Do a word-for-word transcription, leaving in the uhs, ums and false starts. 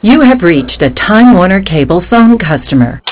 You have reached a Time Warner Cable phone customer.